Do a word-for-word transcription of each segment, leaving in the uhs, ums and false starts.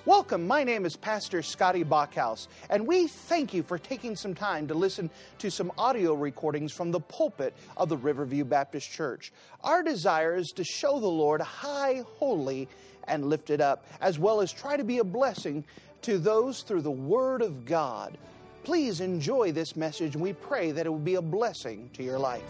Welcome, my name is Pastor Scotty Bachhaus, and we thank you for taking some time to listen to some audio recordings from the pulpit of the Riverview Baptist Church. Our desire is to show the Lord high, holy, and lifted up, as well as try to be a blessing to those through the Word of God. Please enjoy this message, and we pray that it will be a blessing to your life.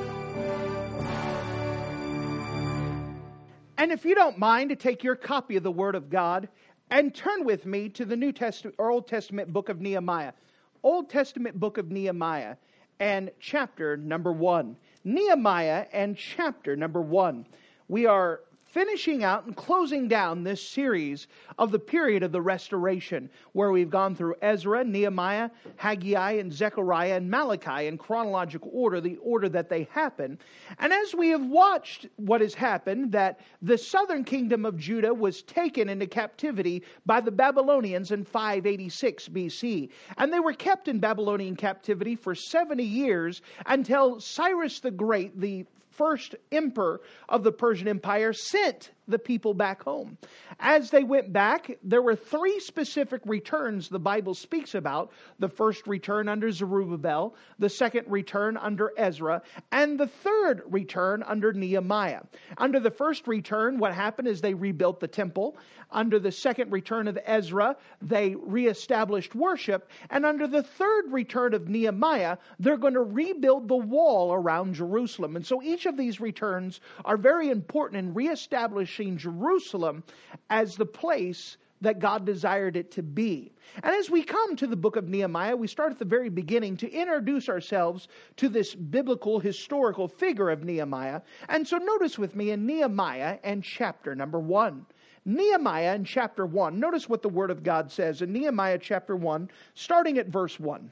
And if you don't mind to take your copy of the Word of God and turn with me to the New Testament or Old Testament book of Nehemiah. Old Testament book of Nehemiah and chapter number one. Nehemiah and chapter number one. We are finishing out and closing down this series of the period of the restoration, where we've gone through Ezra, Nehemiah, Haggai, and Zechariah, and Malachi in chronological order, the order that they happen. And as we have watched what has happened, that the southern kingdom of Judah was taken into captivity by the Babylonians in five eighty-six B C. And they were kept in Babylonian captivity for seventy years until Cyrus the Great, the first emperor of the Persian Empire, sent the people back home. As they went back, there were three specific returns the Bible speaks about. The first return under Zerubbabel, the second return under Ezra, and the third return under Nehemiah. Under the first return, what happened is they rebuilt the temple. Under the second return of Ezra, they reestablished worship. And under the third return of Nehemiah, they're going to rebuild the wall around Jerusalem. And so each of these returns are very important in reestablishing Jerusalem as the place that God desired it to be. And as we come to the book of Nehemiah, we start at the very beginning to introduce ourselves to this biblical, historical figure of Nehemiah. And so notice with me in Nehemiah and chapter number one. Nehemiah in chapter one. Notice what the Word of God says in Nehemiah chapter one, starting at verse one.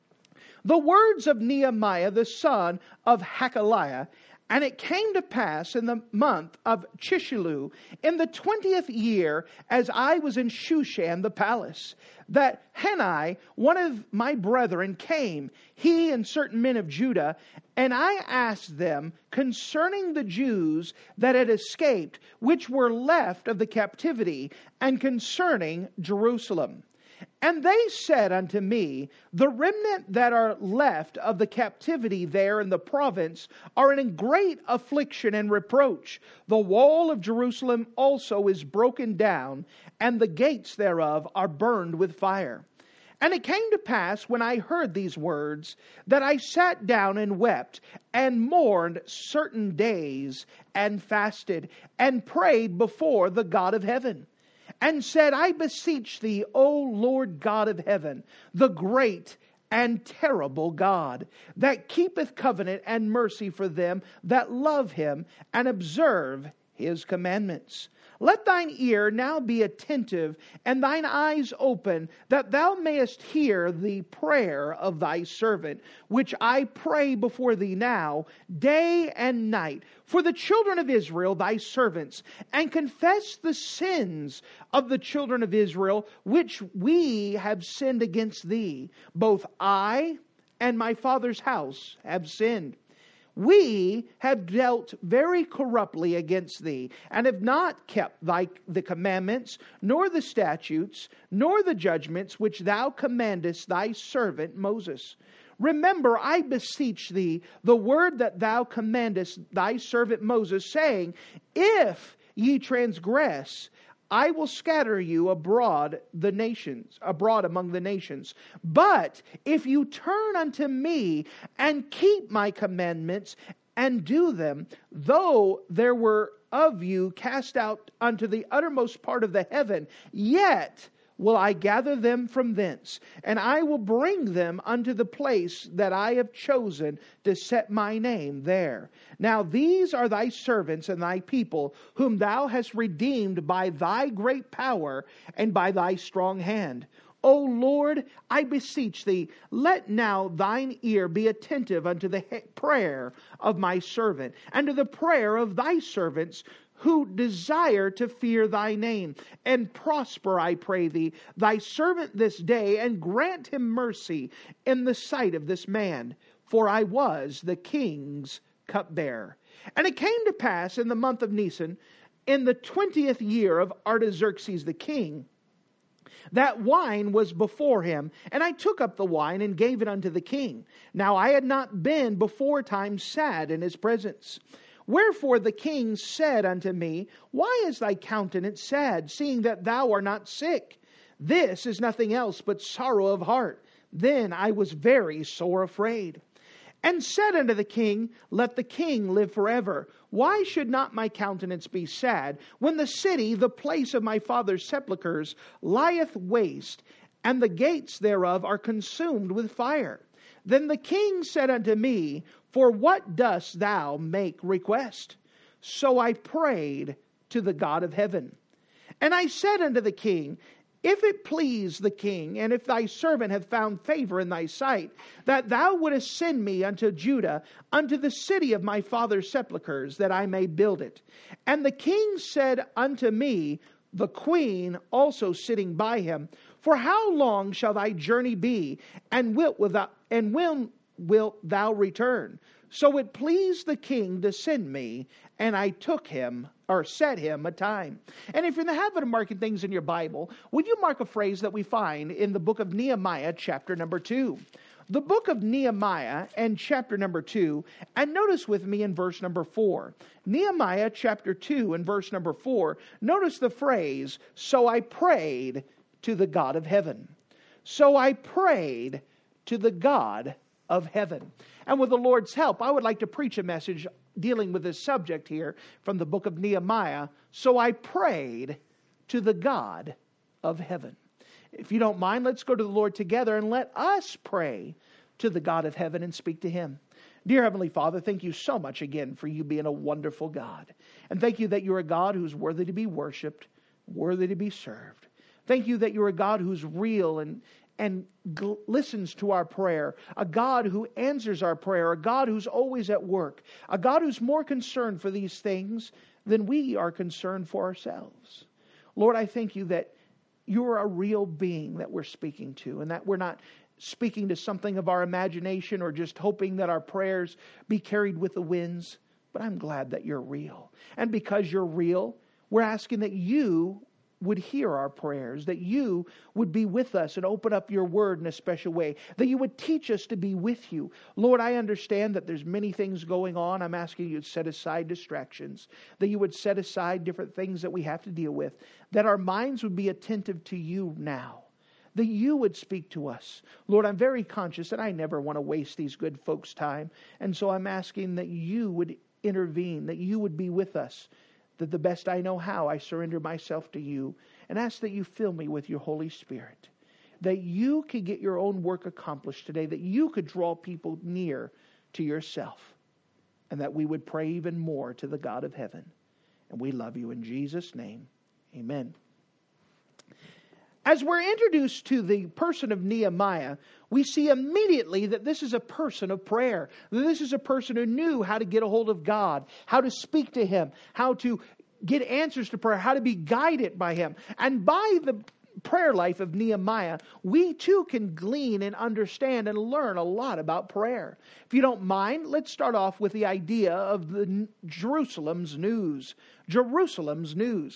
The words of Nehemiah, the son of Hakaliah. And it came to pass in the month of Chislev, in the twentieth year, as I was in Shushan the palace, that Hanai, one of my brethren, came, he and certain men of Judah, and I asked them concerning the Jews that had escaped, which were left of the captivity, and concerning Jerusalem. And they said unto me, the remnant that are left of the captivity there in the province are in great affliction and reproach. The wall of Jerusalem also is broken down, and the gates thereof are burned with fire. And it came to pass, when I heard these words, that I sat down and wept, and mourned certain days, and fasted, and prayed before the God of heaven. And said, I beseech thee, O Lord God of heaven, the great and terrible God, that keepeth covenant and mercy for them that love him and observe his commandments. Let thine ear now be attentive, and thine eyes open, that thou mayest hear the prayer of thy servant, which I pray before thee now, day and night, for the children of Israel, thy servants, and confess the sins of the children of Israel, which we have sinned against thee. Both I and my father's house have sinned. We have dealt very corruptly against thee, and have not kept thy the commandments, nor the statutes, nor the judgments which thou commandest thy servant Moses. Remember, I beseech thee, the word that thou commandest thy servant Moses, saying, if ye transgress, I will scatter you abroad the nations, abroad among the nations. But if you turn unto me and keep my commandments and do them, though there were of you cast out unto the uttermost part of the heaven, yet will I gather them from thence, and I will bring them unto the place that I have chosen to set my name there. Now these are thy servants and thy people, whom thou hast redeemed by thy great power and by thy strong hand. O Lord, I beseech thee, let now thine ear be attentive unto the prayer of my servant, and to the prayer of thy servants, who desire to fear thy name, and prosper, I pray thee, thy servant this day, and grant him mercy in the sight of this man. For I was the king's cupbearer. And it came to pass in the month of Nisan, in the twentieth year of Artaxerxes the king, That wine was before him, and I took up the wine and gave it unto the king. Now I had not been before time sad in his presence. Wherefore the king said unto me, Why is thy countenance sad, seeing that thou art not sick? This is nothing else but sorrow of heart. Then I was very sore afraid. And said unto the king, Let the king live forever. Why should not my countenance be sad, when the city, the place of my father's sepulchres, lieth waste, and the gates thereof are consumed with fire? Then the king said unto me, For what dost thou make request? So I prayed to the God of heaven. And I said unto the king, If it please the king, and if thy servant have found favor in thy sight, that thou wouldest send me unto Judah, unto the city of my father's sepulchres, that I may build it. And the king said unto me, the queen also sitting by him, For how long shall thy journey be, and wilt without, and when wilt thou return? So it pleased the king to send me, and I took him, or set him a time. And if you're in the habit of marking things in your Bible, would you mark a phrase that we find in the book of Nehemiah, chapter number two? The book of Nehemiah and chapter number two, and notice with me in verse number four. Nehemiah chapter two and verse number four, notice the phrase, So I prayed to the God of heaven. So I prayed to the God of heaven. And with the Lord's help, I would like to preach a message dealing with this subject here from the book of Nehemiah. So I prayed to the God of heaven. If you don't mind, let's go to the Lord together and let us pray to the God of heaven and speak to Him. Dear Heavenly Father, thank you so much again for you being a wonderful God. And thank you that you're a God who's worthy to be worshiped, worthy to be served. Thank you that you're a God who's real and and gl- listens to our prayer, a God who answers our prayer, a God who's always at work, a God who's more concerned for these things than we are concerned for ourselves. Lord, I thank you that you're a real being that we're speaking to, and that we're not speaking to something of our imagination or just hoping that our prayers be carried with the winds. But I'm glad that you're real. And because you're real, we're asking that you would hear our prayers, that you would be with us and open up your word in a special way, that you would teach us to be with you. Lord, I understand that there's many things going on. I'm asking you to set aside distractions, that you would set aside different things that we have to deal with, that our minds would be attentive to you now, that you would speak to us. Lord, I'm very conscious that I never want to waste these good folks' time. And so I'm asking that you would intervene, that you would be with us, that the best I know how, I surrender myself to you and ask that you fill me with your Holy Spirit, that you could get your own work accomplished today, that you could draw people near to yourself, and that we would pray even more to the God of heaven. And we love you in Jesus' name. Amen. As we're introduced to the person of Nehemiah, we see immediately that this is a person of prayer. This is a person who knew how to get a hold of God, how to speak to Him, how to get answers to prayer, how to be guided by Him. And by the prayer life of Nehemiah, we too can glean and understand and learn a lot about prayer. If you don't mind, let's start off with the idea of the Jerusalem's news. Jerusalem's news.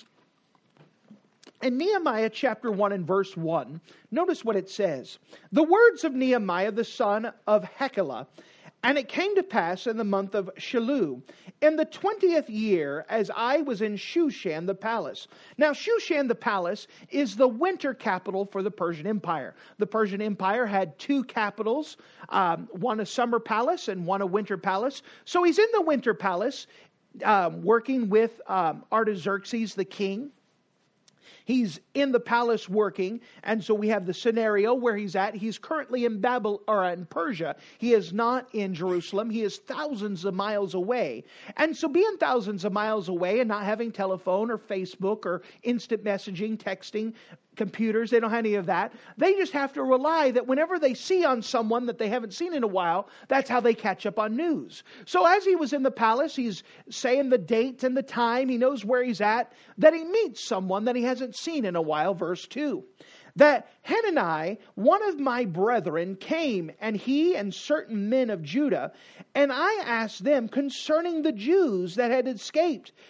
In Nehemiah chapter one and verse one, notice what it says. The words of Nehemiah the son of Hekeliah. And it came to pass in the month of Shilu, in the twentieth year, as I was in Shushan the palace. Now Shushan the palace is the winter capital for the Persian Empire. The Persian Empire had two capitals, um, one a summer palace and one a winter palace. So he's in the winter palace, um, working with um, Artaxerxes the king. He's in the palace working, and so we have the scenario where he's at. He's currently in Babylon or in Persia. He is not in Jerusalem. He is thousands of miles away. And so being thousands of miles away and not having telephone or Facebook or instant messaging, texting, computers, they don't have any of that. They just have to rely that whenever they see on someone that they haven't seen in a while, that's how they catch up on news. So as he was in the palace, he's saying the date and the time. He knows where he's at. That he meets someone that he hasn't seen in a while. Verse two. That Hanani, one of my brethren, came, and he and certain men of Judah, and I asked them concerning the Jews that had escaped,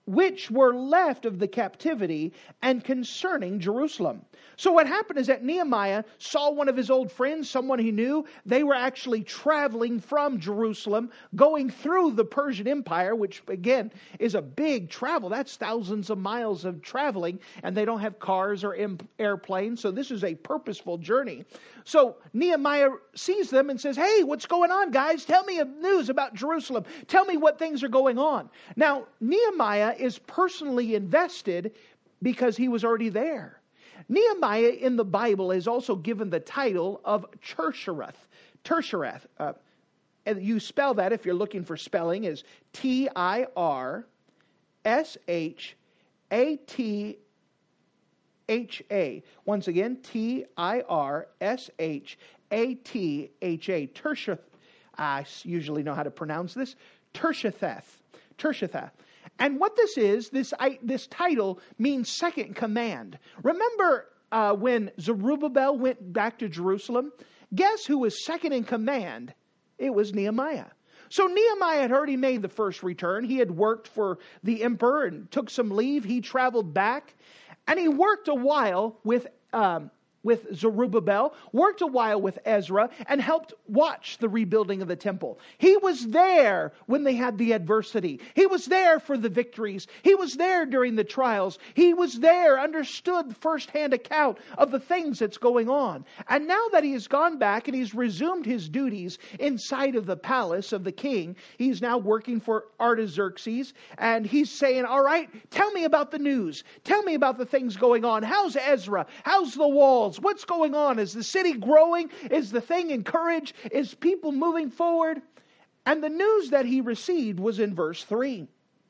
which were left of the captivity, and concerning Jerusalem. So what happened is that Nehemiah saw one of his old friends, someone he knew. They were actually traveling from Jerusalem, going through the Persian Empire, which again is a big travel. That's thousands of miles of traveling, and they don't have cars or airplanes. So this is a purposeful journey. So Nehemiah sees them and says, hey, what's going on, guys? Tell me news about Jerusalem. Tell me what things are going on. Now, Nehemiah is personally invested because he was already there. Nehemiah in the Bible is also given the title of Tirshareth. Tirshareth. Uh, and you spell that, if you're looking for spelling, is T I R S H A T H A. Once again, T I R S H A T H A. Tirshareth. I usually know how to pronounce this. Tirshatheth. Tirshatheth. And what this is, this I, this title means second command. Remember uh, when Zerubbabel went back to Jerusalem? Guess who was second in command? It was Nehemiah. So Nehemiah had already made the first return. He had worked for the emperor and took some leave. He traveled back. And he worked a while with um, with Zerubbabel, worked a while with Ezra, and helped watch the rebuilding of the temple. He was there when they had the adversity. He was there for the victories. He was there during the trials. He was there, understood firsthand account of the things that's going on. And now that he has gone back and he's resumed his duties inside of the palace of the king, he's now working for Artaxerxes, and he's saying, all right, tell me about the news. Tell me about the things going on. How's Ezra? How's the walls? What's going on? Is the city growing? Is the thing encouraged? Is people moving forward? And the news that he received was in verse three.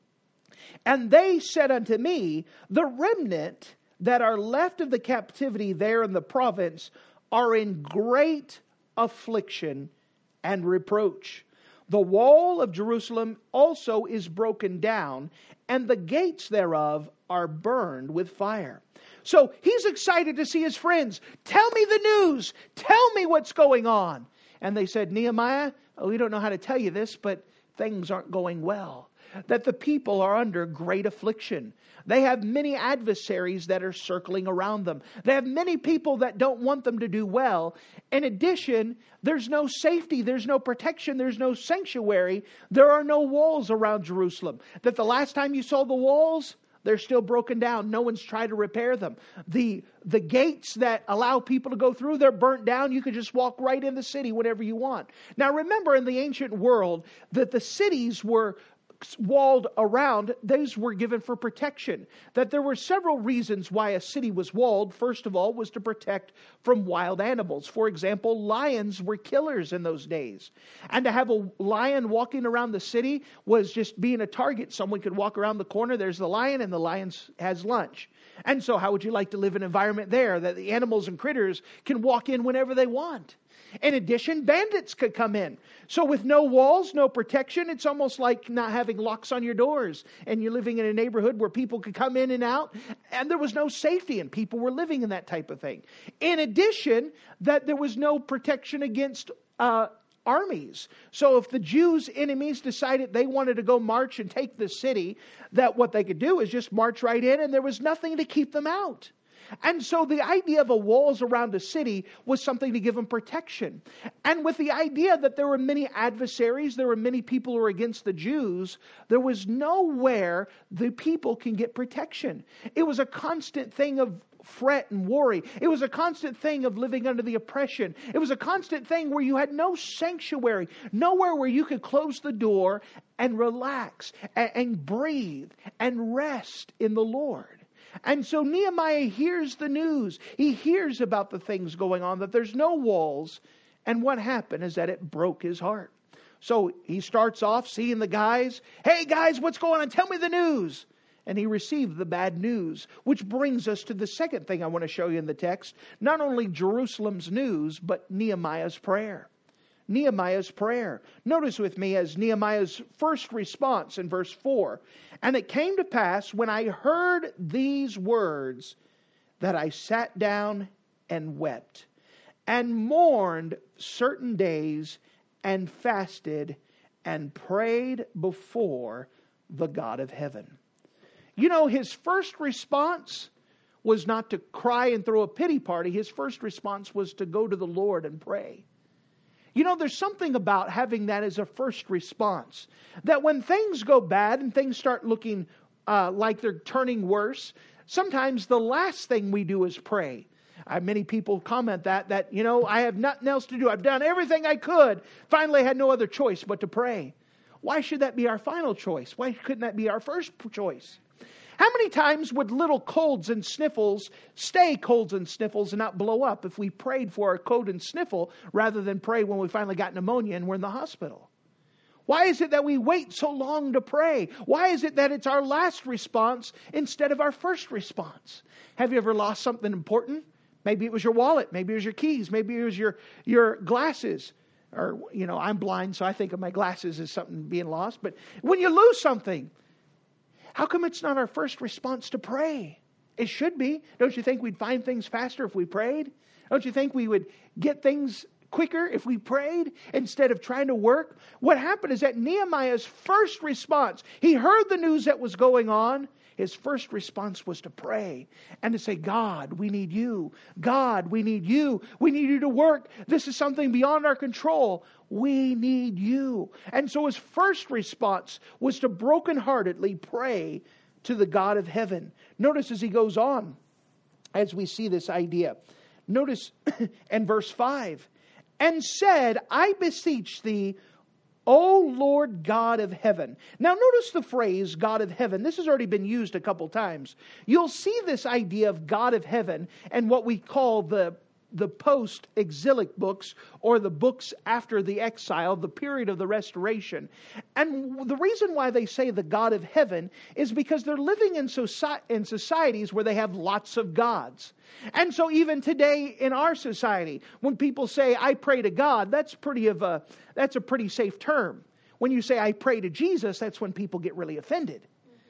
And they said unto me, the remnant that are left of the captivity there in the province are in great affliction and reproach. The wall of Jerusalem also is broken down, and the gates thereof are burned with fire. So he's excited to see his friends. Tell me the news. Tell me what's going on. And they said, Nehemiah, we don't know how to tell you this, but things aren't going well. That the people are under great affliction. They have many adversaries that are circling around them. They have many people that don't want them to do well. In addition, there's no safety, there's no protection, there's no sanctuary. There are no walls around Jerusalem. That the last time you saw the walls, they're still broken down. No one's tried to repair them. The, the gates that allow people to go through, they're burnt down. You can just walk right in the city whenever you want. Now remember, in the ancient world, that the cities were walled around. Those were given for protection. That there were several reasons why a city was walled. First of all, was to protect from wild animals. For example, lions were killers in those days. And to have a lion walking around the city was just being a target. Someone could walk around the corner, there's the lion, and the lion has lunch. And so how would you like to live in an environment there that the animals and critters can walk in whenever they want? In addition, bandits could come in. So with no walls, no protection, it's almost like not having locks on your doors. And you're living in a neighborhood where people could come in and out. And there was no safety, and people were living in that type of thing. In addition, that there was no protection against uh, armies. So if the Jews' enemies decided they wanted to go march and take the city, that what they could do is just march right in, and there was nothing to keep them out. And so the idea of a walls around a city was something to give them protection. And with the idea that there were many adversaries, there were many people who were against the Jews, there was nowhere the people can get protection. It was a constant thing of fret and worry. It was a constant thing of living under the oppression. It was a constant thing where you had no sanctuary, nowhere where you could close the door and relax and, and breathe and rest in the Lord. And so Nehemiah hears the news. He hears about the things going on, that there's no walls. And what happened is that it broke his heart. So he starts off seeing the guys. Hey guys, what's going on? Tell me the news. And he received the bad news, which brings us to the second thing I want to show you in the text. Not only Jerusalem's news, but Nehemiah's prayer. Nehemiah's prayer. Notice with me as Nehemiah's first response in verse four. And it came to pass when I heard these words that I sat down and wept and mourned certain days and fasted and prayed before the God of heaven. You know, his first response was not to cry and throw a pity party. His first response was to go to the Lord and pray. You know, there's something about having that as a first response. That when things go bad and things start looking uh, like they're turning worse, sometimes the last thing we do is pray. Uh, many people comment that, that, you know, I have nothing else to do. I've done everything I could. Finally, I had no other choice but to pray. Why should that be our final choice? Why couldn't that be our first choice? How many times would little colds and sniffles stay colds and sniffles and not blow up if we prayed for a cold and sniffle rather than pray when we finally got pneumonia and we're in the hospital? Why is it that we wait so long to pray? Why is it that it's our last response instead of our first response? Have you ever lost something important? Maybe it was your wallet. Maybe it was your keys. Maybe it was your, your glasses. Or, you know, I'm blind, so I think of my glasses as something being lost. But when you lose something, how come it's not our first response to pray? It should be. Don't you think we'd find things faster if we prayed? Don't you think we would get things quicker if we prayed instead of trying to work? What happened is that Nehemiah's first response, he heard the news that was going on. His first response was to pray and to say, God, we need you. God, we need you. We need you to work. This is something beyond our control. We need you. And so his first response was to brokenheartedly pray to the God of heaven. Notice as he goes on, as we see this idea. Notice in verse five, and said, I beseech thee, O Lord God of heaven. Now notice the phrase God of heaven. This has already been used a couple times. You'll see this idea of God of heaven and what we call the the post-exilic books, or the books after the exile, the period of the restoration. And the reason why they say the God of heaven is because they're living in, soci- in societies where they have lots of gods. And so even today in our society, when people say, I pray to God, that's pretty of a, that's a pretty safe term. When you say, I pray to Jesus, that's when people get really offended.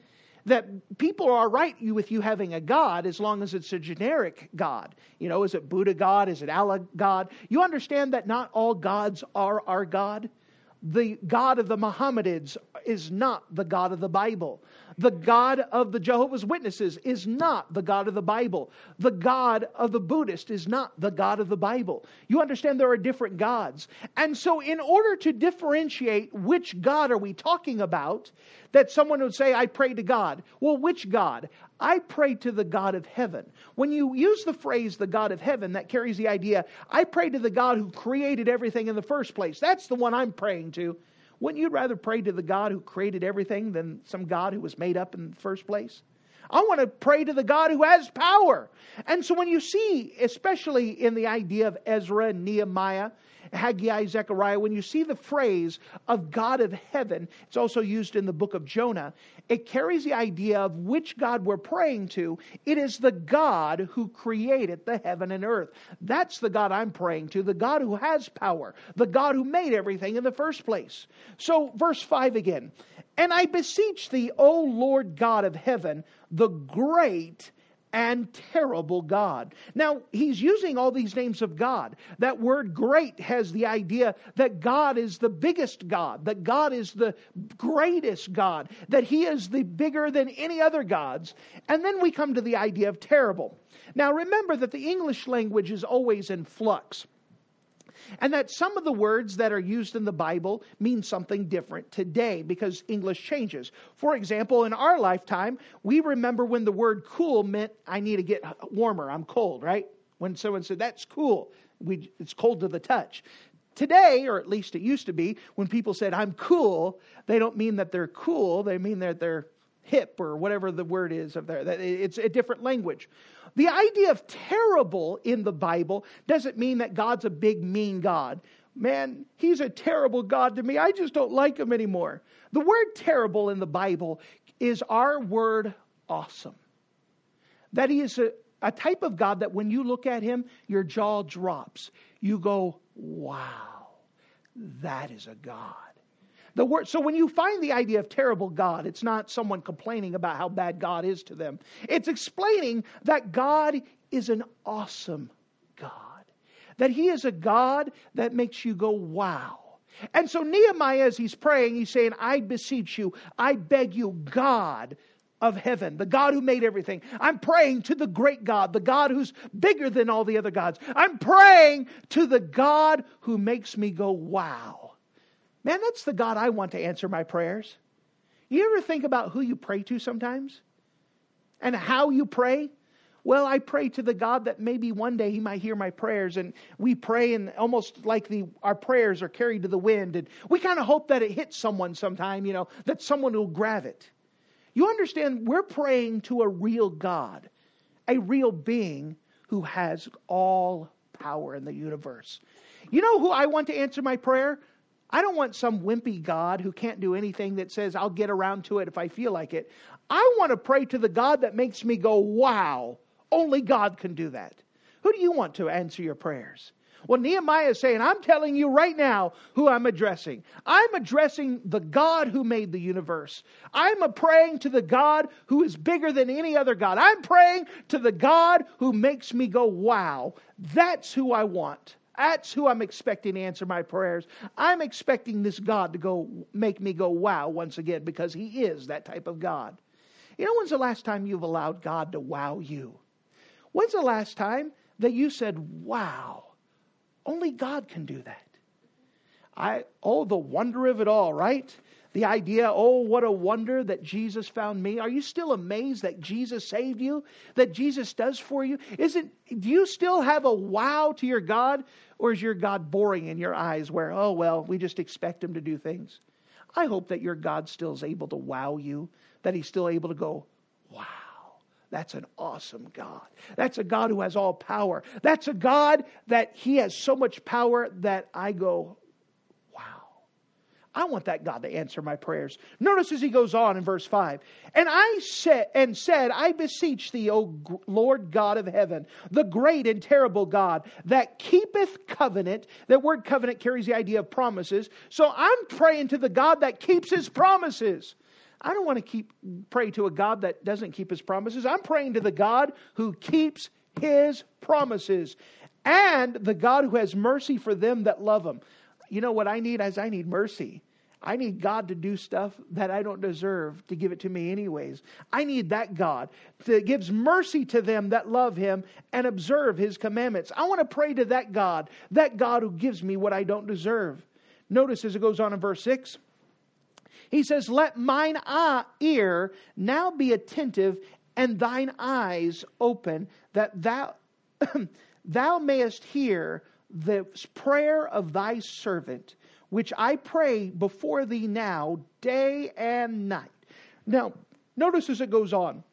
That people are right with you having a God as long as it's a generic God. You know, is it Buddha God? Is it Allah God? You understand that not all gods are our God? The God of the Mohammedans is not the God of the Bible. The God of the Jehovah's Witnesses is not the God of the Bible. The God of the Buddhist is not the God of the Bible. You understand there are different gods. And so in order to differentiate which God are we talking about, that someone would say, I pray to God. Well, which God? I pray to the God of heaven. When you use the phrase the God of heaven, that carries the idea, I pray to the God who created everything in the first place. That's the one I'm praying to. Wouldn't you rather pray to the God who created everything than some God who was made up in the first place? I want to pray to the God who has power. And so when you see, especially in the idea of Ezra and Nehemiah, Haggai, Zechariah, when you see the phrase of God of heaven, it's also used in the book of Jonah, it carries the idea of which God we're praying to. It is the God who created the heaven and earth. That's the God I'm praying to, the God who has power, the God who made everything in the first place. So verse five again, and I beseech thee, O Lord God of heaven, the great and terrible God. Now, he's using all these names of God. That word great has the idea that God is the biggest God, that God is the greatest God, that he is the bigger than any other gods. And then we come to the idea of terrible. Now, remember that the English language is always in flux. And that some of the words that are used in the Bible mean something different today because English changes. For example, in our lifetime, we remember when the word cool meant I need to get warmer, I'm cold, right? When someone said, that's cool, we, it's cold to the touch. Today, or at least it used to be, when people said, I'm cool, they don't mean that they're cool, they mean that they're hip or whatever the word is of there. It's a different language. The idea of terrible in the Bible doesn't mean that God's a big, mean God. Man, he's a terrible God to me. I just don't like him anymore. The word terrible in the Bible is our word awesome. That he is a, a type of God that when you look at him, your jaw drops. You go, wow, that is a God. The word, so when you find the idea of terrible God, it's not someone complaining about how bad God is to them. It's explaining that God is an awesome God. That he is a God that makes you go, wow. And so Nehemiah, as he's praying, he's saying, I beseech you, I beg you, God, of heaven, the God who made everything. I'm praying to the great God, the God who's bigger than all the other gods. I'm praying to the God who makes me go, wow. Man, that's the God I want to answer my prayers. You ever think about who you pray to sometimes? And how you pray? Well, I pray to the God that maybe one day He might hear my prayers, and we pray and almost like the our prayers are carried to the wind, and we kind of hope that it hits someone sometime, you know, that someone will grab it. You understand, we're praying to a real God, a real being who has all power in the universe. You know who I want to answer my prayer? I don't want some wimpy God who can't do anything that says I'll get around to it if I feel like it. I want to pray to the God that makes me go, wow, only God can do that. Who do you want to answer your prayers? Well, Nehemiah is saying, I'm telling you right now who I'm addressing. I'm addressing the God who made the universe. I'm a praying to the God who is bigger than any other God. I'm praying to the God who makes me go, wow. That's who I want. That's who I'm expecting to answer my prayers. I'm expecting this God to go make me go, wow, once again, because He is that type of God. You know, when's the last time you've allowed God to wow you? When's the last time that you said, wow? Only God can do that. I oh, the wonder of it all, right? The idea, oh, what a wonder that Jesus found me. Are you still amazed that Jesus saved you? That Jesus does for you? Isn't, do you still have a wow to your God? Or is your God boring in your eyes where, oh, well, we just expect Him to do things? I hope that your God still is able to wow you. That He's still able to go, wow. That's an awesome God. That's a God who has all power. That's a God that He has so much power that I go, wow. I want that God to answer my prayers. Notice as he goes on in verse five. And I said, and said, I beseech thee, O Lord God of heaven, the great and terrible God that keepeth covenant. That word covenant carries the idea of promises. So I'm praying to the God that keeps His promises. I don't want to keep pray to a God that doesn't keep His promises. I'm praying to the God who keeps His promises. And the God who has mercy for them that love Him. You know what I need is I need mercy. I need God to do stuff that I don't deserve to give it to me anyways. I need that God that gives mercy to them that love Him and observe His commandments. I want to pray to that God. That God who gives me what I don't deserve. Notice as it goes on in verse six. He says, let mine eye, ear now be attentive and thine eyes open, that thou, thou mayest hear the prayer of thy servant, which I pray before thee now, day and night. Now, notice as it goes on.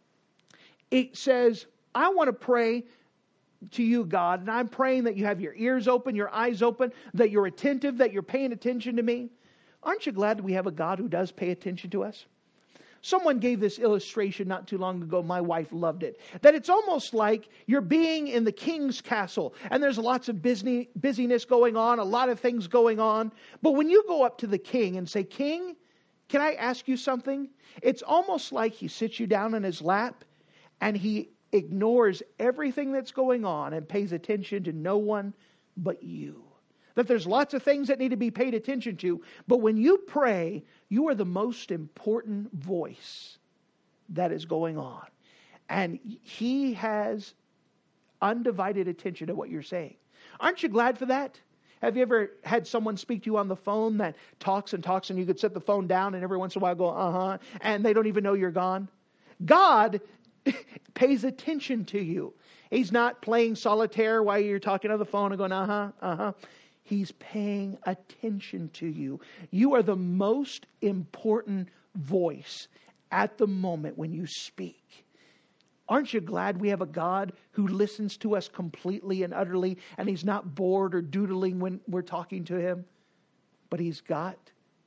It says, I want to pray to you, God, and I'm praying that you have your ears open, your eyes open, that you're attentive, that you're paying attention to me. Aren't you glad that we have a God who does pay attention to us? Someone gave this illustration not too long ago. My wife loved it. That it's almost like you're being in the king's castle and there's lots of busy, busyness going on, a lot of things going on. But when you go up to the king and say, King, can I ask you something? It's almost like He sits you down in His lap and He ignores everything that's going on and pays attention to no one but you. That there's lots of things that need to be paid attention to. But when you pray, you are the most important voice that is going on. And He has undivided attention to what you're saying. Aren't you glad for that? Have you ever had someone speak to you on the phone that talks and talks and you could set the phone down and every once in a while go, uh-huh, and they don't even know you're gone? God pays attention to you. He's not playing solitaire while you're talking on the phone and going, uh-huh, uh-huh. He's paying attention to you. You are the most important voice at the moment when you speak. Aren't you glad we have a God who listens to us completely and utterly, and He's not bored or doodling when we're talking to Him? But He's got,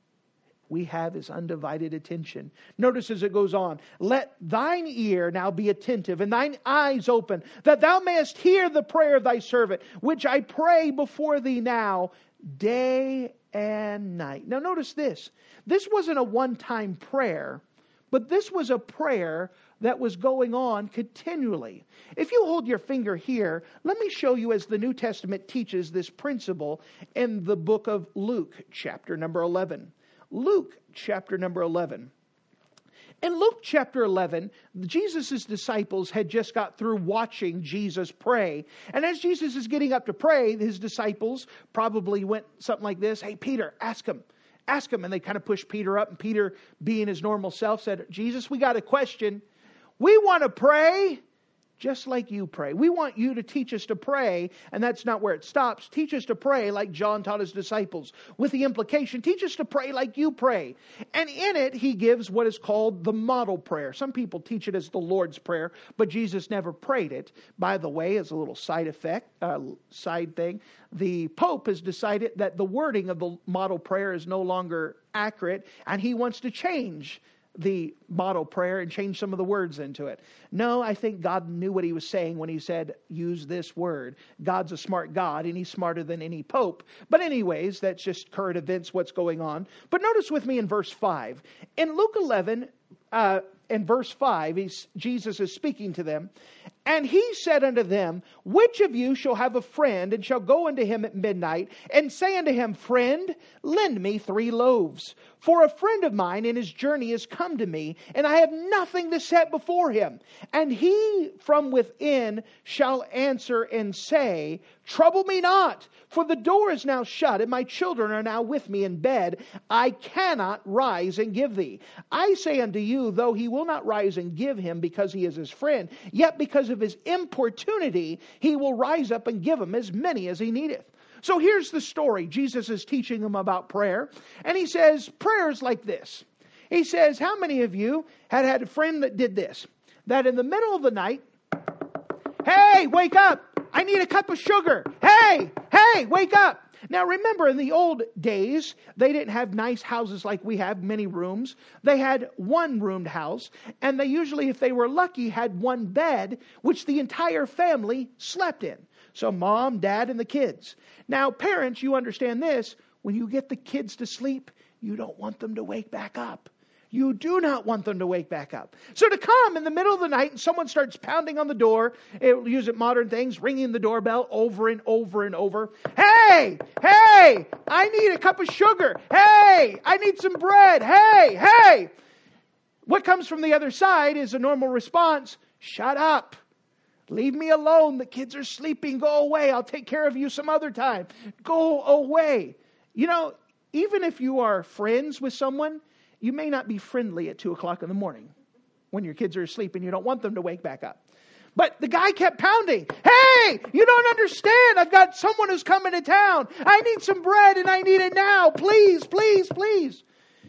we have His undivided attention. Notice as it goes on, let thine ear now be attentive and thine eyes open, that thou mayest hear the prayer of thy servant, which I pray before thee now, day and night. Now notice this. This wasn't a one-time prayer, but this was a prayer that was going on continually. If you hold your finger here, let me show you as the New Testament teaches this principle in the book of Luke, chapter number eleven. Luke chapter number eleven. In Luke chapter eleven, Jesus' disciples had just got through watching Jesus pray. And as Jesus is getting up to pray, his disciples probably went something like this. Hey, Peter, ask him. Ask him. And they kind of pushed Peter up. And Peter, being his normal self, said, Jesus, we got a question. We want to pray just like you pray. We want you to teach us to pray, and that's not where it stops. Teach us to pray like John taught his disciples, with the implication, teach us to pray like you pray. And in it, he gives what is called the model prayer. Some people teach it as the Lord's Prayer, but Jesus never prayed it. By the way, as a little side effect, uh, side thing, the Pope has decided that the wording of the model prayer is no longer accurate, and he wants to change the model prayer and change some of the words into it. No, I think God knew what he was saying when he said, use this word. God's a smart God, and he's smarter than any pope. But anyways, that's just current events, what's going on. But notice with me in verse five. In Luke eleven, uh, in verse five, he's, Jesus is speaking to them. And he said unto them, which of you shall have a friend, and shall go unto him at midnight, and say unto him, Friend, lend me three loaves. For a friend of mine in his journey is come to me, and I have nothing to set before him. And he from within shall answer and say, Trouble me not, for the door is now shut, and my children are now with me in bed. I cannot rise and give thee. I say unto you, though he will not rise and give him because he is his friend, yet because of his importunity, he will rise up and give him as many as he needeth. So here's the story. Jesus is teaching them about prayer. And he says, prayer is like this. He says, how many of you had had a friend that did this? That in the middle of the night, hey, wake up. I need a cup of sugar. Hey, hey, wake up. Now remember, in the old days, they didn't have nice houses like we have, many rooms. They had one-roomed house, and they usually, if they were lucky, had one bed, which the entire family slept in. So mom, dad, and the kids. Now parents, you understand this, when you get the kids to sleep, you don't want them to wake back up. You do not want them to wake back up. So to come in the middle of the night and someone starts pounding on the door, it'll use it modern things, ringing the doorbell over and over and over. Hey, hey, I need a cup of sugar. Hey, I need some bread. Hey, hey. What comes from the other side is a normal response. Shut up. Leave me alone. The kids are sleeping. Go away. I'll take care of you some other time. Go away. You know, even if you are friends with someone, you may not be friendly at two o'clock in the morning when your kids are asleep and you don't want them to wake back up. But the guy kept pounding. Hey, you don't understand. I've got someone who's coming to town. I need some bread and I need it now. Please, please, please.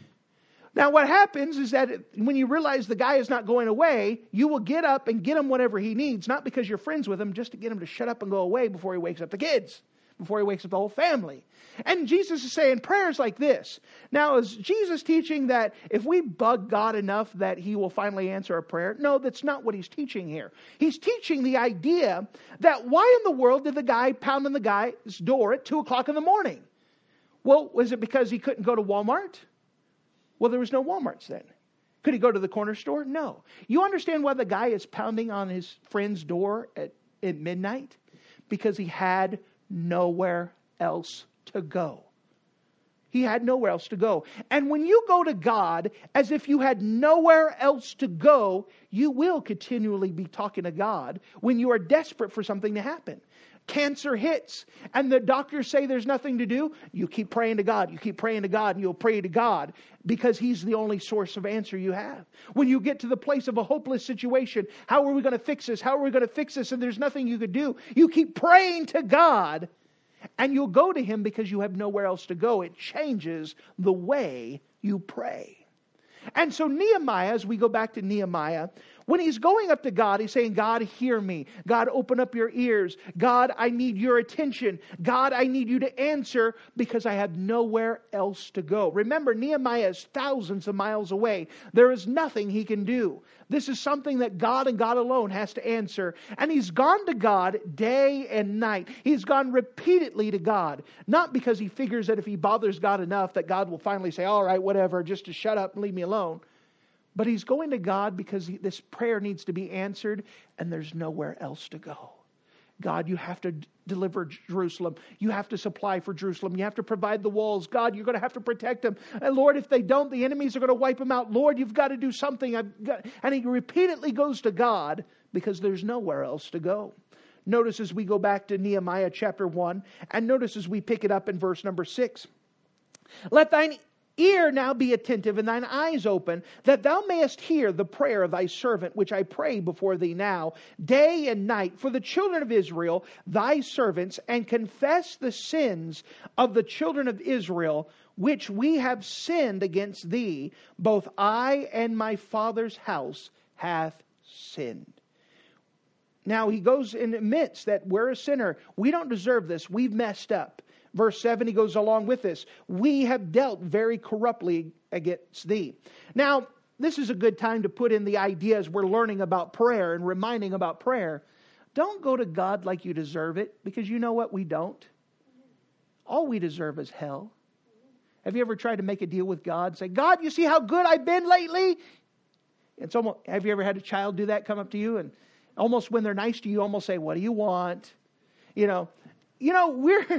Now what happens is that when you realize the guy is not going away, you will get up and get him whatever he needs, not because you're friends with him, just to get him to shut up and go away before he wakes up the kids, before he wakes up the whole family. And Jesus is saying prayers like this. Now, is Jesus teaching that if we bug God enough that he will finally answer our prayer? No, that's not what he's teaching here. He's teaching the idea that why in the world did the guy pound on the guy's door at two o'clock in the morning? Well, was it because he couldn't go to Walmart? Well, there was no Walmarts then. Could he go to the corner store? No. You understand why the guy is pounding on his friend's door at, at midnight? Because he had nowhere else to go. He had nowhere else to go. And when you go to God as if you had nowhere else to go, you will continually be talking to God when you are desperate for something to happen. Cancer hits and the doctors say there's nothing to do. You keep praying to God. You keep praying to God and you'll pray to God because he's the only source of answer you have. When you get to the place of a hopeless situation, how are we going to fix this? How are we going to fix this? And there's nothing you could do. You keep praying to God and you'll go to him because you have nowhere else to go. It changes the way you pray. And so Nehemiah, as we go back to Nehemiah, when he's going up to God, he's saying, God, hear me. God, open up your ears. God, I need your attention. God, I need you to answer because I have nowhere else to go. Remember, Nehemiah is thousands of miles away. There is nothing he can do. This is something that God and God alone has to answer. And he's gone to God day and night. He's gone repeatedly to God. Not because he figures that if he bothers God enough that God will finally say, all right, whatever, just to shut up and leave me alone. But he's going to God because he, this prayer needs to be answered and there's nowhere else to go. God, you have to d- deliver Jerusalem. You have to supply for Jerusalem. You have to provide the walls. God, you're going to have to protect them. And Lord, if they don't, the enemies are going to wipe them out. Lord, you've got to do something. I've got... And he repeatedly goes to God because there's nowhere else to go. Notice as we go back to Nehemiah chapter one, and notice as we pick it up in verse number six. Let thine ear now be attentive and thine eyes open, that thou mayest hear the prayer of thy servant, which I pray before thee now, day and night, for the children of Israel, thy servants, and confess the sins of the children of Israel, which we have sinned against thee. Both I and my father's house hath sinned. Now he goes and admits that we're a sinner. We don't deserve this. We've messed up. Verse seven, he goes along with this. We have dealt very corruptly against thee. Now, this is a good time to put in the ideas we're learning about prayer and reminding about prayer. Don't go to God like you deserve it, because you know what? We don't. All we deserve is hell. Have you ever tried to make a deal with God and say, God, you see how good I've been lately? It's almost, have you ever had a child do that, come up to you and almost when they're nice to you, almost say, what do you want? You know, you know, we're...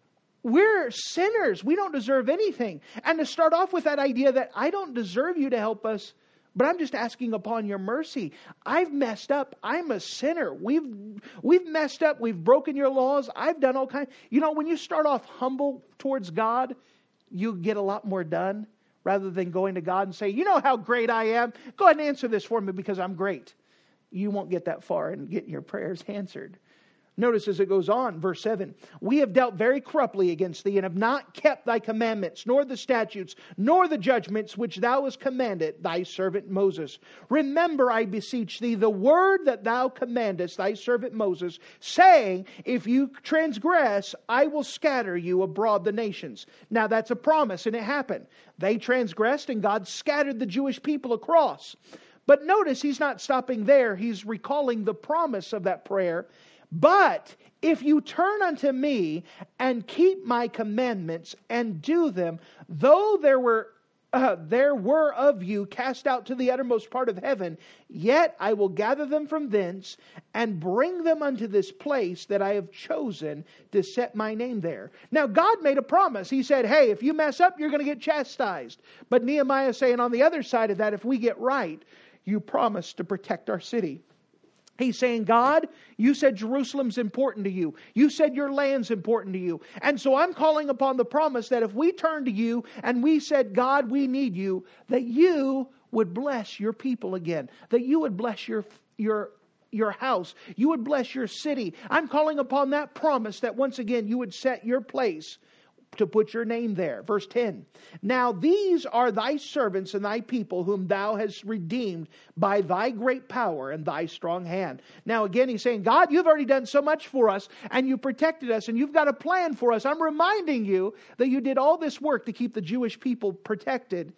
We're sinners. We don't deserve anything. And to start off with that idea that I don't deserve you to help us, but I'm just asking upon your mercy. I've messed up. I'm a sinner. We've we've messed up. We've broken your laws. I've done all kinds. You know, when you start off humble towards God, you get a lot more done rather than going to God and say, you know how great I am. Go ahead and answer this for me because I'm great. You won't get that far in getting your prayers answered. Notice as it goes on, verse seven, we have dealt very corruptly against thee, and have not kept thy commandments, nor the statutes, nor the judgments which thou hast commanded thy servant Moses. Remember, I beseech thee, the word that thou commandest thy servant Moses, saying, if you transgress, I will scatter you abroad the nations. Now that's a promise, and it happened. They transgressed, and God scattered the Jewish people across. But notice he's not stopping there. He's recalling the promise of that prayer. But if you turn unto me and keep my commandments and do them, though there were uh, there were of you cast out to the uttermost part of heaven, yet I will gather them from thence and bring them unto this place that I have chosen to set my name there. Now God made a promise. He said, hey, if you mess up, you're going to get chastised. But Nehemiah is saying on the other side of that, if we get right, you promise to protect our city. He's saying, God, you said Jerusalem's important to you. You said your land's important to you. And so I'm calling upon the promise that if we turn to you and we said, God, we need you, that you would bless your people again. That you would bless your, your, your house. You would bless your city. I'm calling upon that promise that once again you would set your place to put your name there. Verse ten. Now these are thy servants and thy people whom thou hast redeemed by thy great power and thy strong hand. Now again he's saying, God, you've already done so much for us and you protected us and you've got a plan for us. I'm reminding you that you did all this work to keep the Jewish people protected.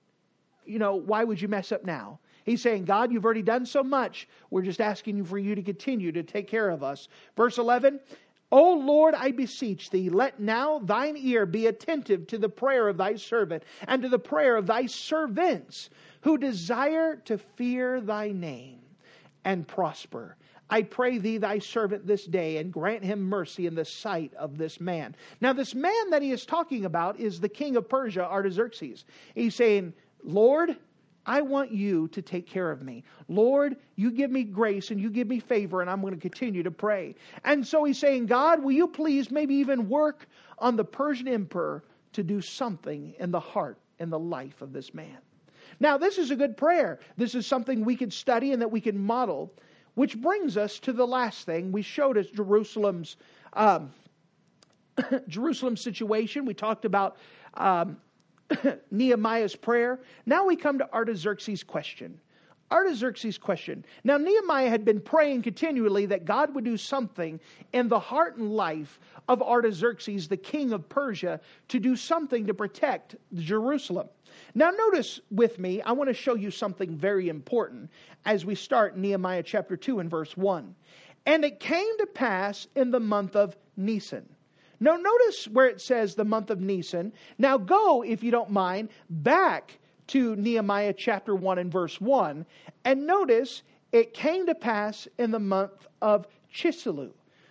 You know, why would you mess up now? He's saying, God, you've already done so much. We're just asking you for you to continue to take care of us. Verse eleven. O Lord, I beseech thee, let now thine ear be attentive to the prayer of thy servant and to the prayer of thy servants who desire to fear thy name and prosper. I pray thee, thy servant, this day, and grant him mercy in the sight of this man. Now, this man that he is talking about is the king of Persia, Artaxerxes. He's saying, Lord, I want you to take care of me. Lord, you give me grace and you give me favor, and I'm going to continue to pray. And so he's saying, God, will you please maybe even work on the Persian emperor to do something in the heart and the life of this man. Now, this is a good prayer. This is something we can study and that we can model, which brings us to the last thing. We showed us Jerusalem's um, Jerusalem's situation. We talked about um, Nehemiah's prayer. Now we come to Artaxerxes' question. Artaxerxes' question. Now Nehemiah had been praying continually that God would do something in the heart and life of Artaxerxes, the king of Persia, to do something to protect Jerusalem. Now notice with me, I want to show you something very important as we start Nehemiah chapter two and verse one. And it came to pass in the month of Nisan. Now notice where it says the month of Nisan. Now go, if you don't mind, back to Nehemiah chapter one and verse one. And notice it came to pass in the month of Chisleu.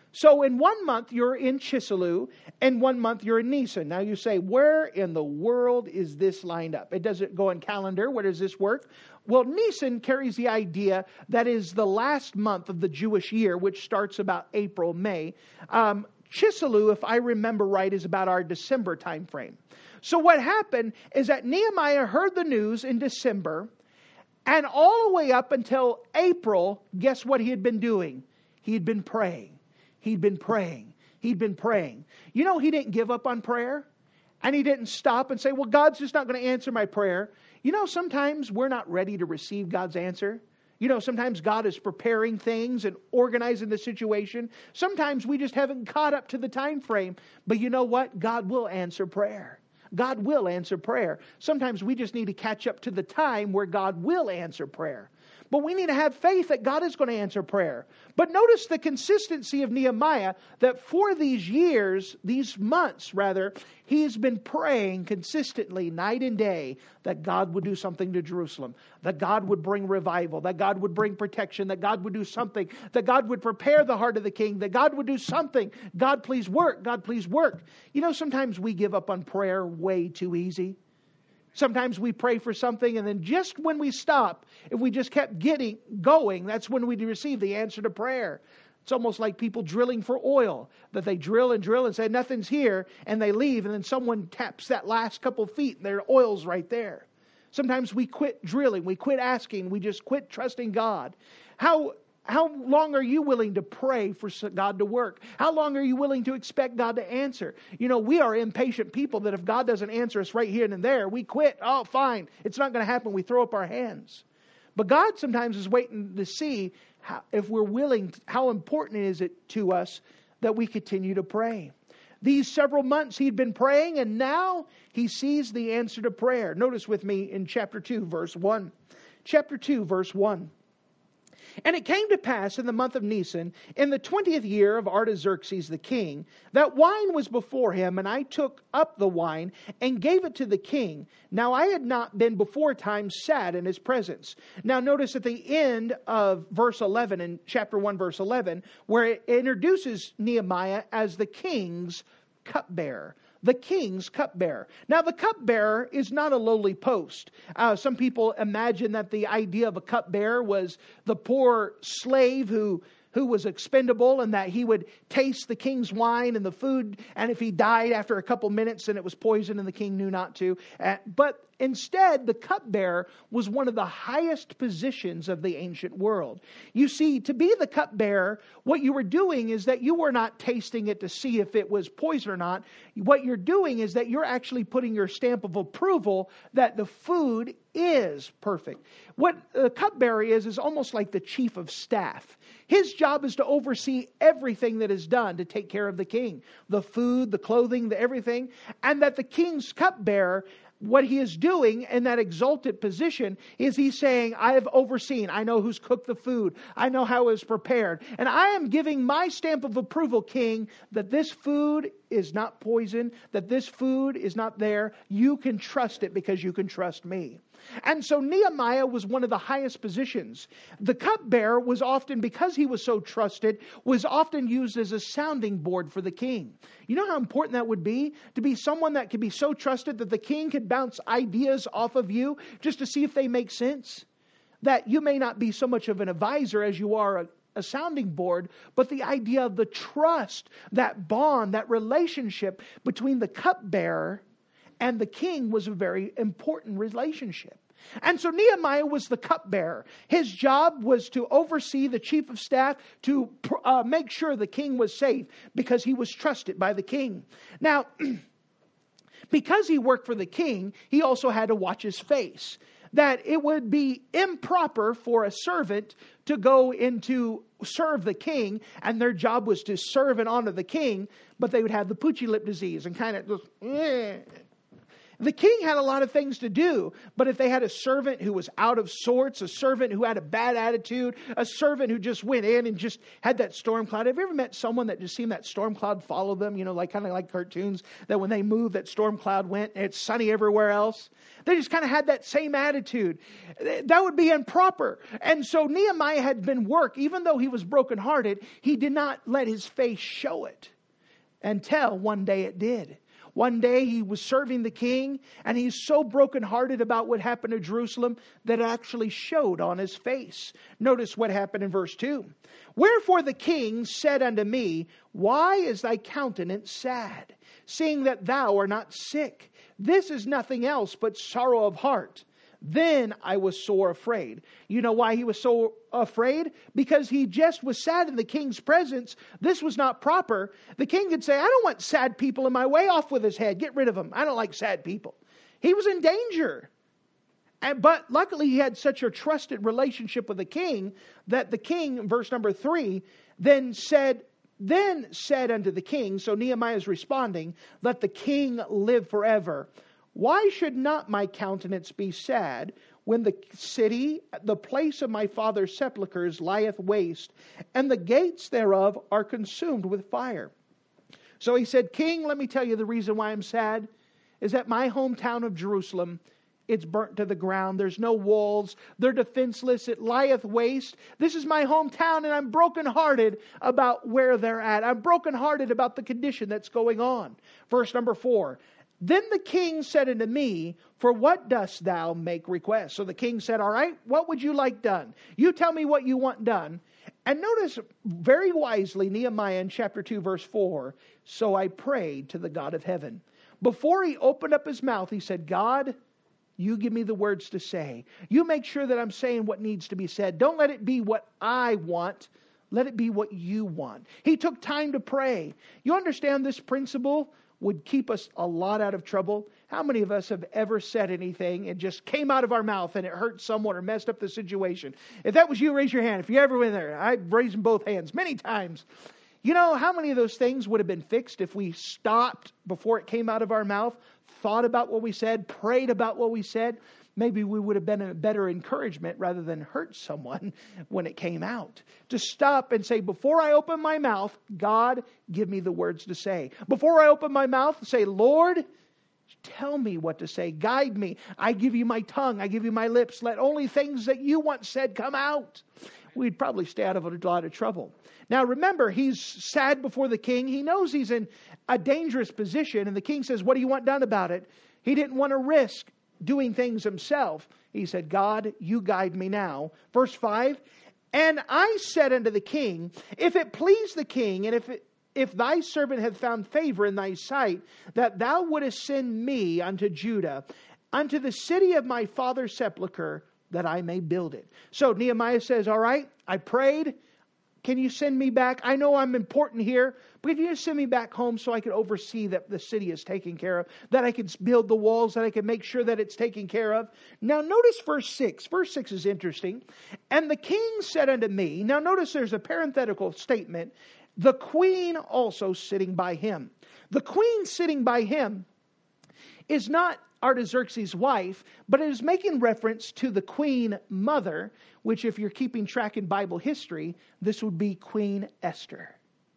So in one month you're in Chisleu, and one month you're in Nisan. Now you say, where in the world is this lined up? It doesn't go in calendar. Where does this work? Well, Nisan carries the idea that is the last month of the Jewish year, which starts about April, May. Um, Chisleu, if I remember right, is about our December time frame. So what happened is that Nehemiah heard the news in December, and all the way up until April, guess what he had been doing? He had been praying. He'd been praying. He'd been praying. You know, he didn't give up on prayer. And he didn't stop and say, well, God's just not going to answer my prayer. You know, sometimes we're not ready to receive God's answer. You know, sometimes God is preparing things and organizing the situation. Sometimes we just haven't caught up to the time frame. But you know what? God will answer prayer. God will answer prayer. Sometimes we just need to catch up to the time where God will answer prayer. But we need to have faith that God is going to answer prayer. But notice the consistency of Nehemiah, that for these years, these months rather, he's been praying consistently night and day that God would do something to Jerusalem, that God would bring revival, that God would bring protection, that God would do something, that God would prepare the heart of the king, that God would do something. God, please work. God, please work. You know, sometimes we give up on prayer way too easy. Sometimes we pray for something, and then just when we stop, if we just kept getting going, that's when we receive the answer to prayer. It's almost like people drilling for oil, that they drill and drill and say, nothing's here, and they leave, and then someone taps that last couple feet, and their oil's right there. Sometimes we quit drilling, we quit asking, we just quit trusting God. How How long are you willing to pray for God to work? How long are you willing to expect God to answer? You know, we are impatient people that if God doesn't answer us right here and there, we quit. Oh, fine. It's not going to happen. We throw up our hands. But God sometimes is waiting to see how, if we're willing, how important is it to us that we continue to pray. These several months he'd been praying, and now he sees the answer to prayer. Notice with me in chapter two, verse one. Chapter two, verse one. And it came to pass in the month of Nisan, in the twentieth year of Artaxerxes the king, that wine was before him, and I took up the wine and gave it to the king. Now I had not been before time sad in his presence. Now notice at the end of verse eleven, in chapter one, verse eleven, where it introduces Nehemiah as the king's cupbearer. The king's cupbearer. Now, the cupbearer is not a lowly post. Uh, some people imagine that the idea of a cupbearer was the poor slave who, who was expendable, and that he would taste the king's wine and the food, and if he died after a couple minutes, then it was poison and the king knew not to. Uh, but instead, the cupbearer was one of the highest positions of the ancient world. You see, to be the cupbearer, what you were doing is that you were not tasting it to see if it was poison or not. What you're doing is that you're actually putting your stamp of approval that the food is perfect. What a cupbearer is, is almost like the chief of staff. His job is to oversee everything that is done to take care of the king. The food, the clothing, the everything. And that the king's cupbearer, what he is doing in that exalted position is he's saying, I have overseen. I know who's cooked the food. I know how it was prepared. And I am giving my stamp of approval, king, that this food is not poison, that this food is not there. You can trust it because you can trust me. And so Nehemiah was one of the highest positions. The cupbearer was often, because he was so trusted, was often used as a sounding board for the king. You know how important that would be? To be someone that could be so trusted that the king could bounce ideas off of you just to see if they make sense? That you may not be so much of an advisor as you are a a sounding board, but the idea of the trust, that bond, that relationship between the cupbearer and the king was a very important relationship. And so Nehemiah was the cupbearer. His job was to oversee the chief of staff, to uh, make sure the king was safe, because he was trusted by the king. Now, because he worked for the king, he also had to watch his face. That it would be improper for a servant to go into serve the king, and their job was to serve and honor the king, but they would have the poochy lip disease and kind of just, eh. The king had a lot of things to do, but if they had a servant who was out of sorts, a servant who had a bad attitude, a servant who just went in and just had that storm cloud. Have you ever met someone that just seen that storm cloud follow them? You know, like kind of like cartoons, that when they move, that storm cloud went and it's sunny everywhere else. They just kind of had that same attitude. That would be improper. And so Nehemiah had been worked. Even though he was brokenhearted, he did not let his face show it until one day it did. One day he was serving the king, and he's so brokenhearted about what happened to Jerusalem that it actually showed on his face. Notice what happened in verse two. Wherefore the king said unto me, why is thy countenance sad, seeing that thou art not sick? This is nothing else but sorrow of heart. Then I was sore afraid. You know why he was so afraid? Because he just was sad in the king's presence. This was not proper. The king could say, I don't want sad people in my way. Off with his head. Get rid of him. I don't like sad people. He was in danger. And, but luckily he had such a trusted relationship with the king that the king, verse number three, then said, Then said unto the king, so Nehemiah is responding, let the king live forever. Why should not my countenance be sad when the city, the place of my father's sepulchres, lieth waste, and the gates thereof are consumed with fire? So he said, King, let me tell you the reason why I'm sad is that my hometown of Jerusalem, it's burnt to the ground. There's no walls. They're defenseless. It lieth waste. This is my hometown, and I'm brokenhearted about where they're at. I'm brokenhearted about the condition that's going on. Verse number four. Then the king said unto me, for what dost thou make request? So the king said, all right, what would you like done? You tell me what you want done. And notice very wisely, Nehemiah in chapter two, verse four, so I prayed to the God of heaven. Before he opened up his mouth, he said, God, you give me the words to say. You make sure that I'm saying what needs to be said. Don't let it be what I want. Let it be what you want. He took time to pray. You understand this principle would keep us a lot out of trouble. How many of us have ever said anything and just came out of our mouth and it hurt someone or messed up the situation? If that was you, raise your hand. If you ever went there, I've raised both hands many times. You know, how many of those things would have been fixed if we stopped before it came out of our mouth, thought about what we said, prayed about what we said? Maybe we would have been a better encouragement rather than hurt someone when it came out. To stop and say, before I open my mouth, God, give me the words to say. Before I open my mouth, say, Lord, tell me what to say. Guide me. I give you my tongue. I give you my lips. Let only things that you want said come out. We'd probably stay out of a lot of trouble. Now remember, he's sad before the king. He knows he's in a dangerous position. And the king says, what do you want done about it? He didn't want to risk doing things himself. He said, God, you guide me now. Verse five, and I said unto the king, if it please the king, and if it, if thy servant hath found favor in thy sight, that thou wouldest send me unto Judah, unto the city of my father's sepulchre, that I may build it. So Nehemiah says, all right, I prayed. Can you send me back? I know I'm important here, but if you just send me back home so I can oversee that the city is taken care of, that I can build the walls, that I can make sure that it's taken care of. Now notice verse six. Verse six is interesting. And the king said unto me, now notice there's a parenthetical statement, the queen also sitting by him. The queen sitting by him is not Artaxerxes' wife, but it is making reference to the queen mother, which if you're keeping track in Bible history, this would be Queen Esther.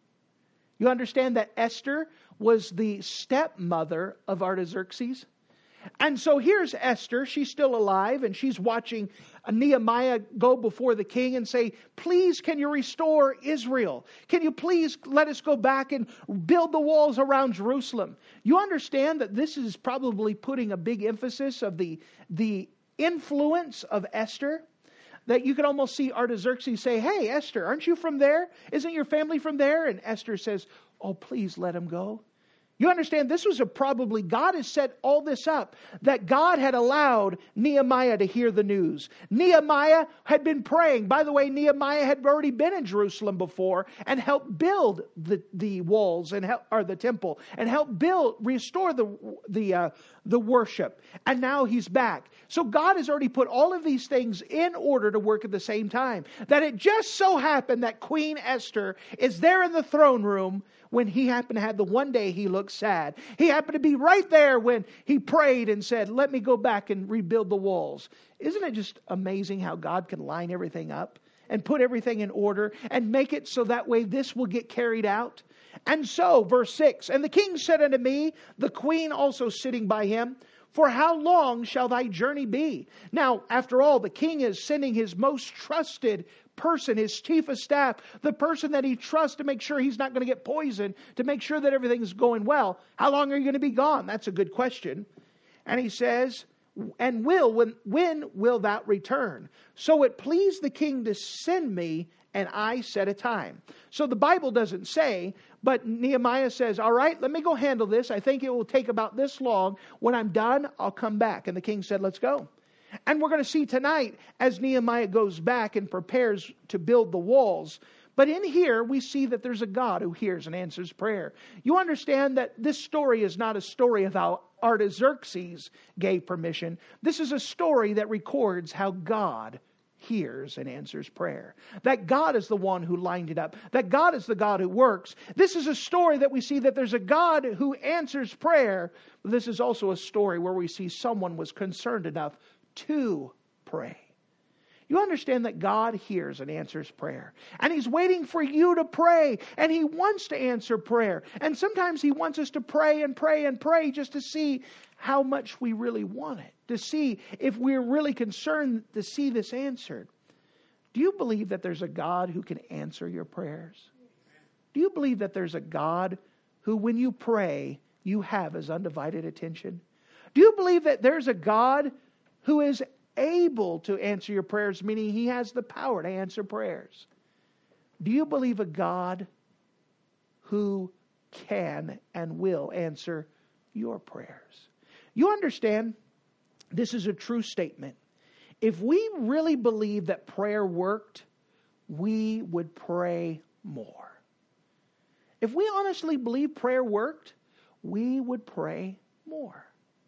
You understand that Esther was the stepmother of Artaxerxes? And so here's Esther. She's still alive and she's watching Nehemiah go before the king and say, please, can you restore Israel? Can you please let us go back and build the walls around Jerusalem? You understand that this is probably putting a big emphasis of the, the influence of Esther. That you could almost see Artaxerxes say, hey, Esther, aren't you from there? Isn't your family from there? And Esther says, oh, please let him go. You understand, this was a probably, God has set all this up, that God had allowed Nehemiah to hear the news. Nehemiah had been praying. By the way, Nehemiah had already been in Jerusalem before and helped build the, the walls and help, or the temple and help build, restore the, the, uh, the worship. And now he's back. So God has already put all of these things in order to work at the same time. That it just so happened that Queen Esther is there in the throne room when he happened to have the one day he looked look sad. He happened to be right there when he prayed and said, let me go back and rebuild the walls. Isn't it just amazing how God can line everything up and put everything in order and make it so that way this will get carried out? And so, verse six, and the king said unto me, the queen also sitting by him, for how long shall thy journey be? Now, after all, the king is sending his most trusted person, his chief of staff, the person that he trusts to make sure he's not going to get poisoned, to make sure that everything's going well. How long are you going to be gone? That's a good question. And he says, and will, when, when will thou return? So it pleased the king to send me, and I set a time. So the Bible doesn't say, but Nehemiah says, all right, let me go handle this. I think it will take about this long. When I'm done, I'll come back. And the king said, let's go. And we're going to see tonight as Nehemiah goes back and prepares to build the walls. But in here, we see that there's a God who hears and answers prayer. You understand that this story is not a story of how Artaxerxes gave permission. This is a story that records how God hears and answers prayer. That God is the one who lined it up. That God is the God who works. This is a story that we see that there's a God who answers prayer. This is also a story where we see someone was concerned enough to pray. You understand that God hears and answers prayer. And He's waiting for you to pray. And He wants to answer prayer. And sometimes He wants us to pray and pray and pray just to see how much we really want it. To see if we're really concerned to see this answered. Do you believe that there's a God who can answer your prayers? Do you believe that there's a God who, when you pray, you have His undivided attention? Do you believe that there's a God who is able to answer your prayers, meaning He has the power to answer prayers? Do you believe a God who can and will answer your prayers? You understand, this is a true statement. If we really believe that prayer worked, we would pray more. If we honestly believe prayer worked, we would pray more.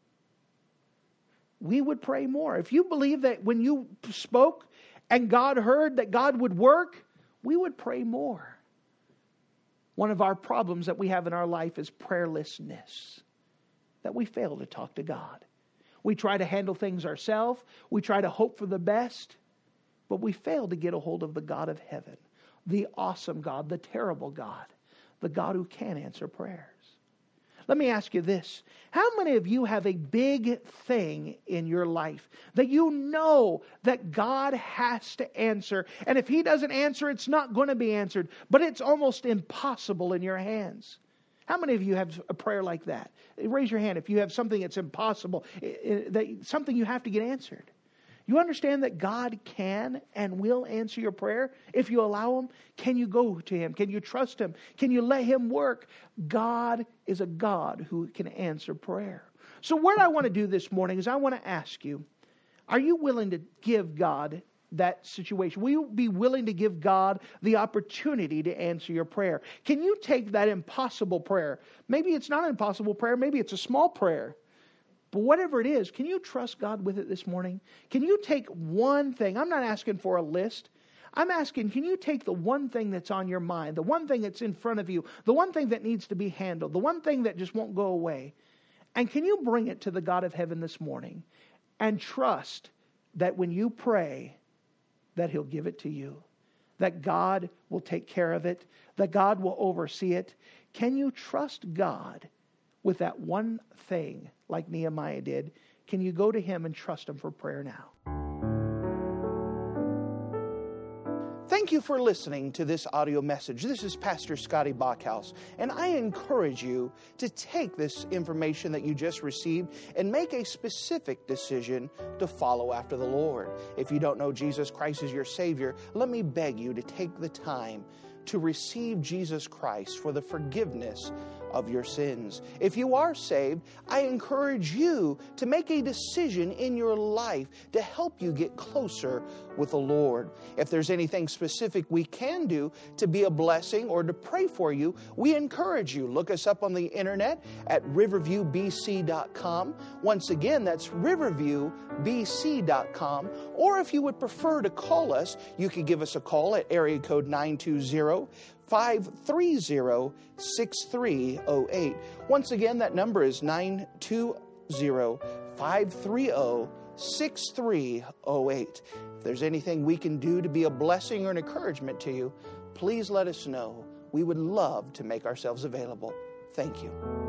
We would pray more. If you believe that when you spoke and God heard that God would work, we would pray more. One of our problems that we have in our life is prayerlessness. That we fail to talk to God. We try to handle things ourselves. We try to hope for the best. But we fail to get a hold of the God of heaven. The awesome God, the terrible God. The God who can answer prayers. Let me ask you this. How many of you have a big thing in your life that you know that God has to answer? And if He doesn't answer, it's not going to be answered. But it's almost impossible in your hands. How many of you have a prayer like that? Raise your hand if you have something that's impossible, that something you have to get answered. You understand that God can and will answer your prayer if you allow Him? Can you go to Him? Can you trust Him? Can you let Him work? God is a God who can answer prayer. So what I want to do this morning is I want to ask you, are you willing to give God that situation? Will you be willing to give God the opportunity to answer your prayer? Can you take that impossible prayer? Maybe it's not an impossible prayer. Maybe it's a small prayer. But whatever it is, can you trust God with it this morning? Can you take one thing? I'm not asking for a list. I'm asking, can you take the one thing that's on your mind, the one thing that's in front of you, the one thing that needs to be handled, the one thing that just won't go away, and can you bring it to the God of heaven this morning and trust that when you pray, that He'll give it to you, that God will take care of it, that God will oversee it? Can you trust God with that one thing like Nehemiah did? Can you go to Him and trust Him for prayer now? Thank you for listening to this audio message. This is Pastor Scotty Bachhaus, and I encourage you to take this information that you just received and make a specific decision to follow after the Lord. If you don't know Jesus Christ as your Savior, let me beg you to take the time to receive Jesus Christ for the forgiveness of your sins. If you are saved, I encourage you to make a decision in your life to help you get closer with the Lord. If there's anything specific we can do to be a blessing or to pray for you, we encourage you. Look us up on the internet at riverview b c dot com. Once again, that's riverview b c dot com. Or if you would prefer to call us, you can give us a call at area code nine two zero, zero, five three zero, six three zero eight. Once again, that number is nine two zero, five three zero, six three zero eight. If there's anything we can do to be a blessing or an encouragement to you, please let us know. We would love to make ourselves available. Thank you.